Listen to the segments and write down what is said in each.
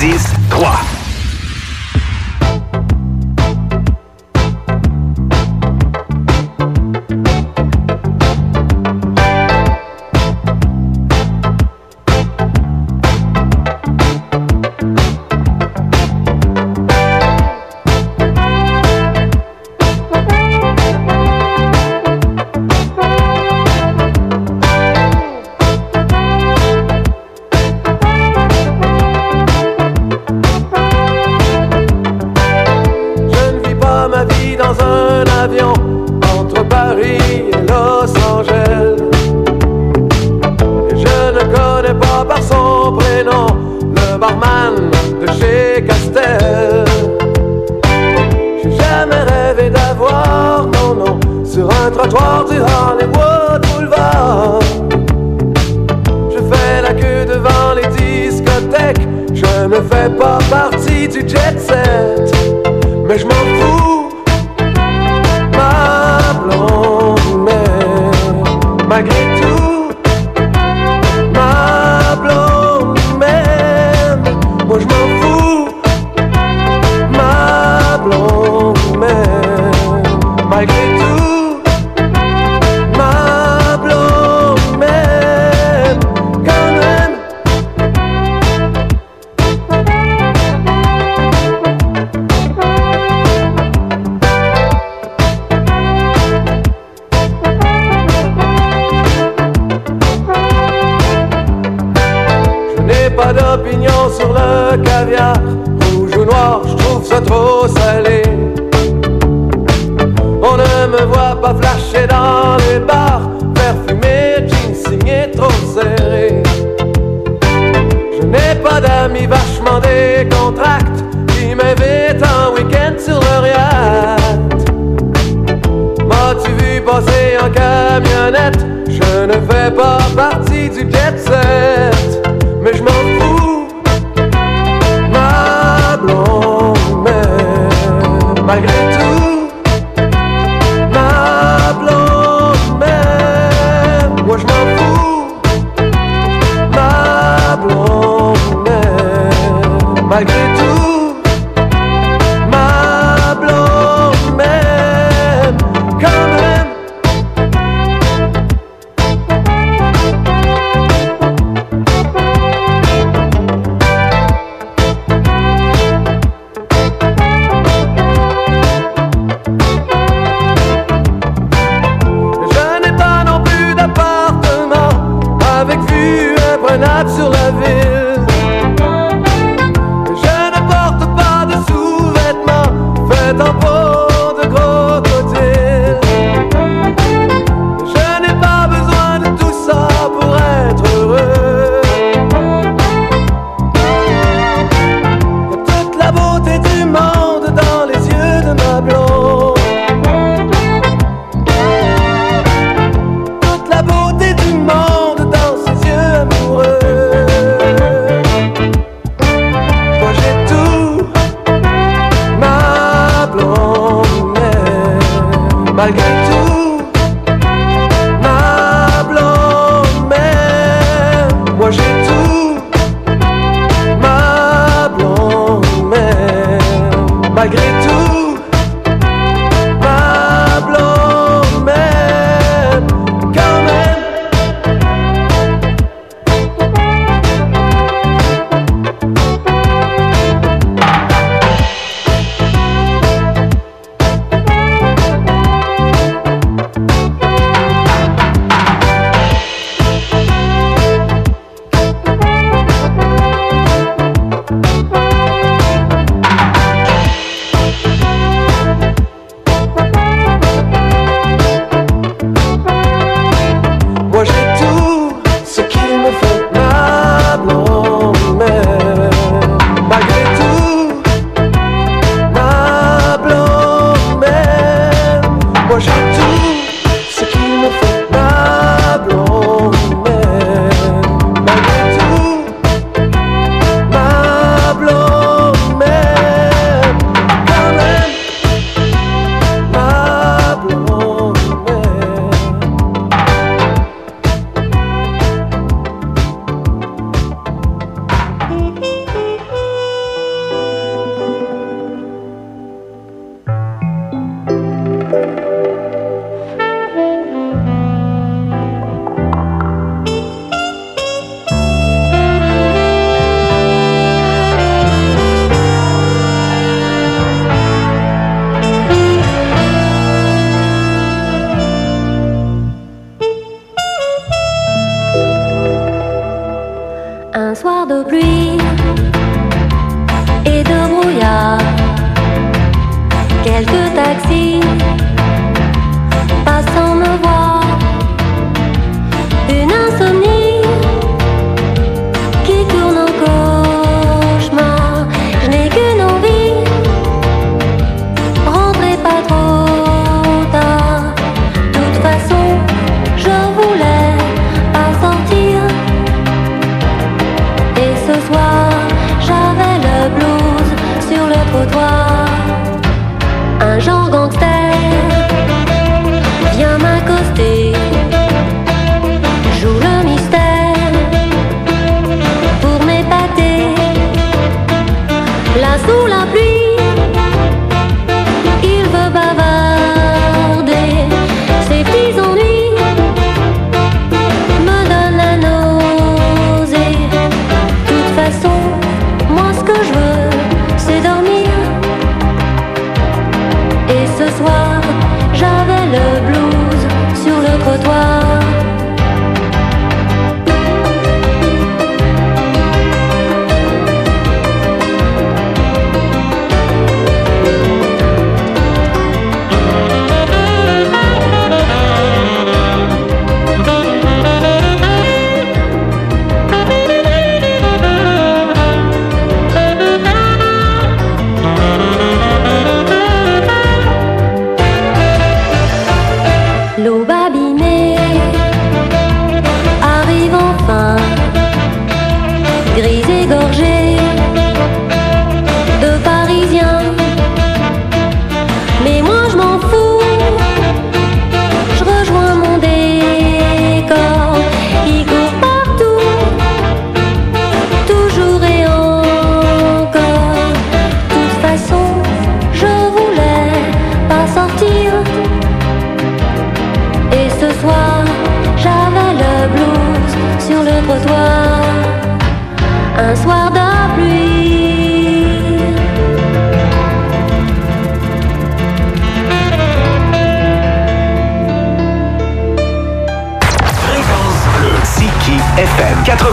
90.3.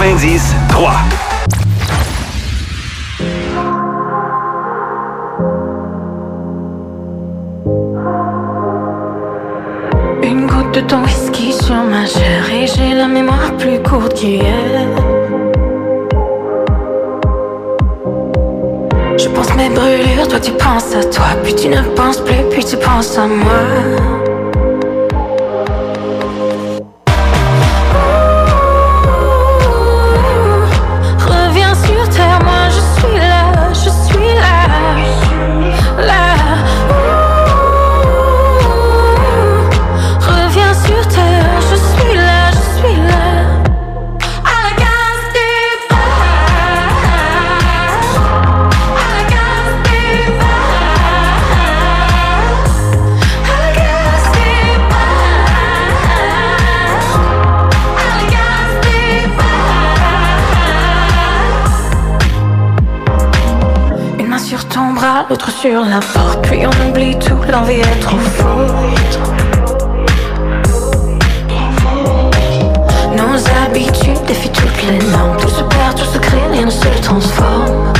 90.3. Une goutte de ton whisky sur ma chair et j'ai la mémoire plus courte qu'hier. Je pense mes brûlures, toi tu penses à toi, puis tu ne penses plus, puis tu penses à moi. Reviens sur terre, moi je suis là, je suis là, là. Reviens sur terre, je suis là, je suis là. À la case départ, à la case départ, à la case départ, à la case départ. Une main sur ton bras, l'autre sur la porte, puis on oublie tout, l'envie est trop forte. Nos habitudes défient toutes les normes. Tout se perd, tout se crée, rien ne se transforme.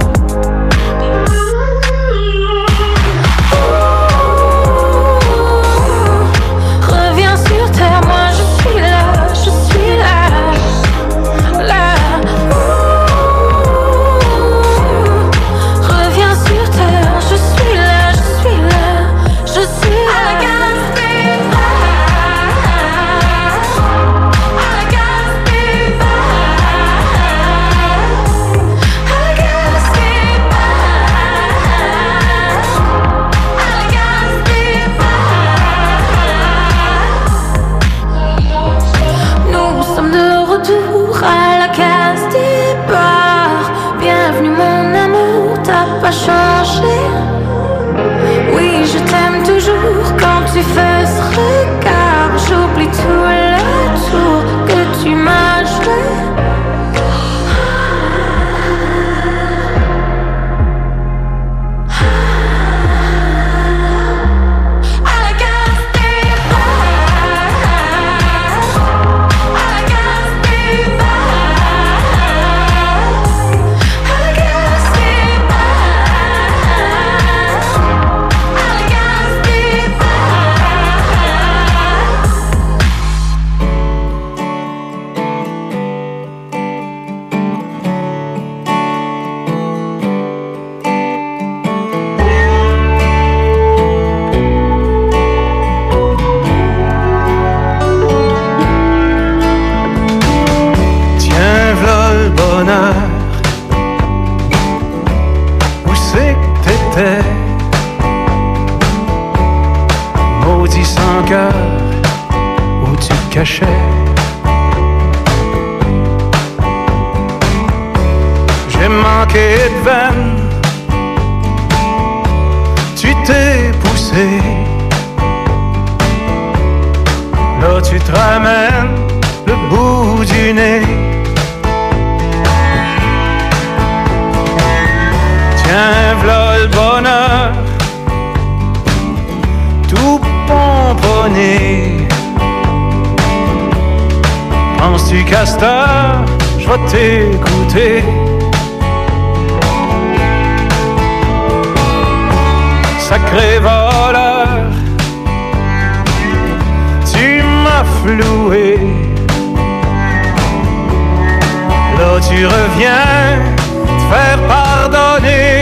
Reviens sur terre, moi je suis là, je suis là, là. Reviens sur terre, je suis là, je suis là, je suis là. À la case nous sommes de retour à la case départ. Bienvenue mon amour, t'as pas changé. Oui, je t'aime toujours quand tu fais ce regard. J'oublie tout le tour que tu m'as joué. À la case départ, à la case départ, à la case départ, à la case Tiens, v'là le bonheur. Où c'est que t'étais? Maudit sans cœur, où tu te cachais? J'ai manqué de veine. Tu t'es poussé. Là tu te ramènes le bout du nez. Tiens, v'là le bonheur, tout pomponné. Penses-tu qu'à cette heure, je vais t'écouter? Sacré voleur, tu m'as floué. Là tu reviens te faire pardonner.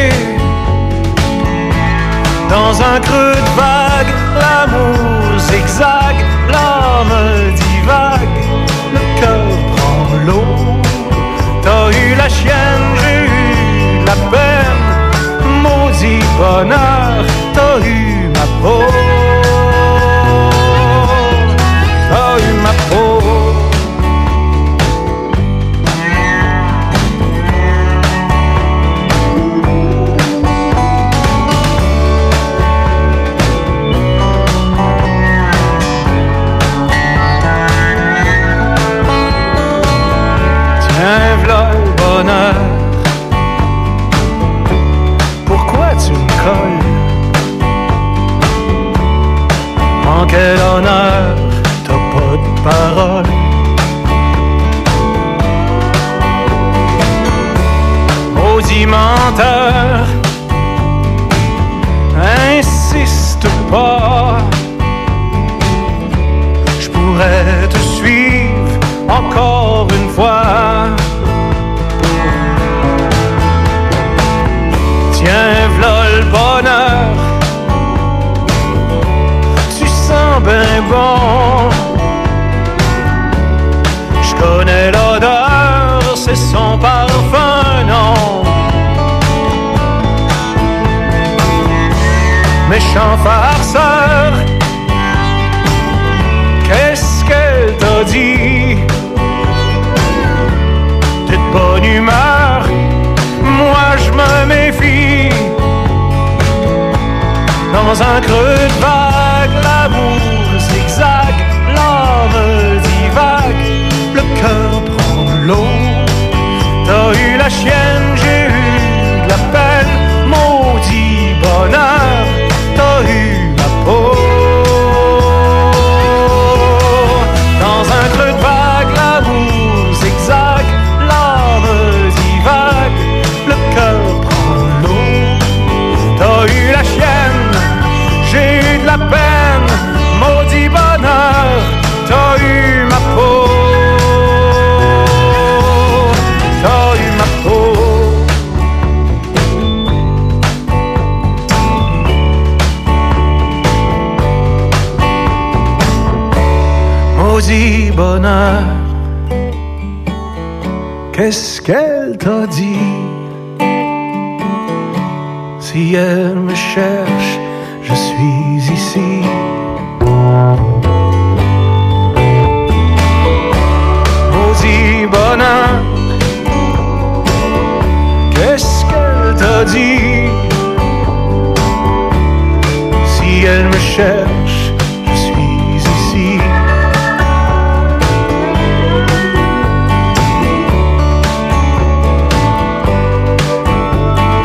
Dans un creux de vague, l'amour zigzag, l'âme divague, le cœur prend l'eau. T'as eu la chienne, j'ai eu la peine, maudit bonheur, t'as eu ma peau. T'as eu ma peau. Tiens, v'là le bonheur. Pourquoi tu me colles menteur. Insiste pas, je pourrais te suivre encore une fois. Tiens, v'là le bonheur, tu sens ben bon. Je connais l'odeur, c'est son parfum, non. Méchant farceur, qu'est-ce qu'elle t'a dit? T'es de bonne humeur, moi je me méfie. Dans un creux de vague, l'amour zigzag, l'âme divague, le cœur prend l'eau. T'as eu la chienne, j'ai eu de la peine, maudit bonheur, t'as eu ma peau. Dans un creux de vague, l'amour zigzag, l'âme divague, le cœur prend l'eau. T'as eu la chienne, j'ai eu de la peine, maudit bonheur, t'as eu ma peau. T'as eu ma peau. Maudit bonheur, qu'est-ce qu'elle t'a dit? Si elle me cherche, je suis ici. Maudit bonheur, qu'est-ce qu'elle t'a dit? Si elle me cherche,